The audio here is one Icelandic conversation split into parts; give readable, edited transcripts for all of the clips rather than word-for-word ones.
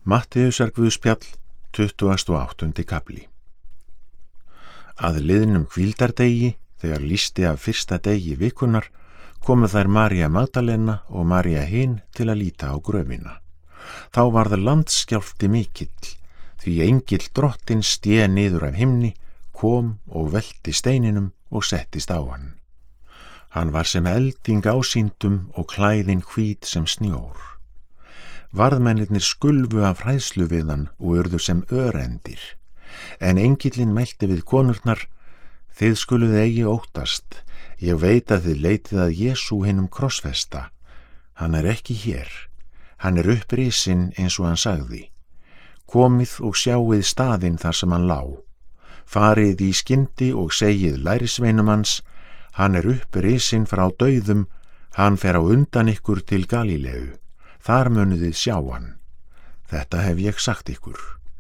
Mattheusarguðspjall, 28. kapli. Að liðnum hvíldardegi, þegar lýsti af fyrsta degi vikunnar, komu þær María Magdalena og María hin til að líta á gröfina. Þá varð landskjálfti mikill, því engill drottins sté niður af himni, kom og velti steininum og settist á hann. Hann var sem elding ásýndum og klæðin hvít sem snjór. Varðmennirnir skulfu af hræðslu við hann og urðu sem örendir. En engillinn mælti við konurnar: þið skuluð eigi óttast, ég veit að þið leitið að Jesú hinum krossfesta. Hann er ekki hér, hann er upprisinn eins og hann sagði. Komið og sjáið staðinn þar sem hann lá. Farið í skyndi og segið lærisveinum hans: hann er upprisinn frá dauðum, hann fer á undan ykkur til Galíleu. Þar munuð þið sjá hann. Þetta hef ég sagt ykkur.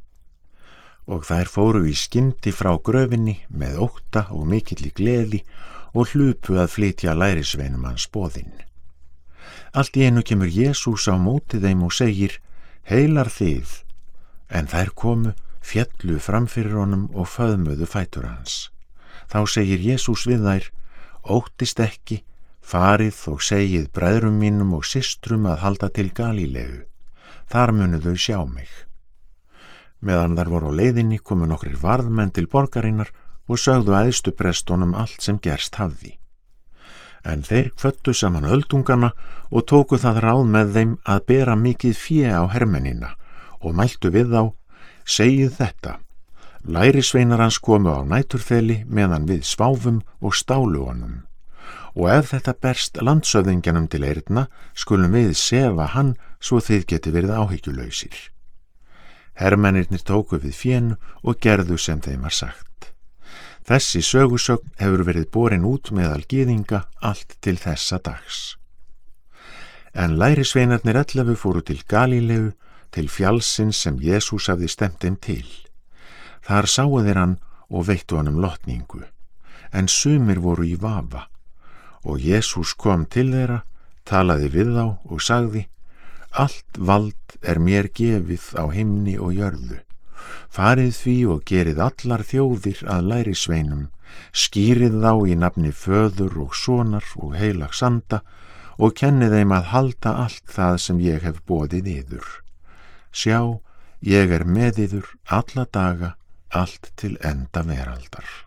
Og þær fóru í skyndi frá gröfinni með ótta og mikilli gleði og hlupu að flytja lærisveinum hans boðin. Allt í einu kemur Jesús á móti þeim og segir: heilar þið. En þær komu, féllu fram fyrir honum og föðmuðu fætur hans. Þá segir Jesús við þær: óttist ekki, farið og segið bræðrum mínum og systrum að halda til Galíleu. Þar munu þau sjá mig. Meðan þær voru á leiðinni komu nokkrir varðmenn til borgarinnar og sögðu æðstuprestunum allt sem gerst hafði. En þeir kvöddu saman öldungana og tóku það ráð með þeim að bera mikið fé á hermennina og mæltu við þá: segið þetta, lærisveinar hans komu á næturþeli meðan við sváfum og stálu honum. Og ef þetta berst landshöfðingjanum til eyrna, skulum við sefa hann svo þið geti verið áhyggjulausir. Hermennirnir tóku við fénu og gerðu sem þeim var sagt. Þessi sögusögn hefur verið borin út meðal gyðinga allt til þessa dags. En lærisveinarnir 11 fóru til Galíleu, til fjallsins sem Jesús hafði stefnt þeim til. Þar sáu þeir hann og veittu honum lotningu, en sumir voru í vafa. Og Jesús kom til þeirra, talaði við þá og sagði: allt vald er mér gefið á himni og jörðu. Farið því og gerið allar þjóðir að lærisveinum, skýrið þá í nafni Föður og Sonar og heilags anda og kennið þeim að halda allt það sem ég hef boðið yður. Sjá, ég er með yður alla daga, allt til enda veraldar.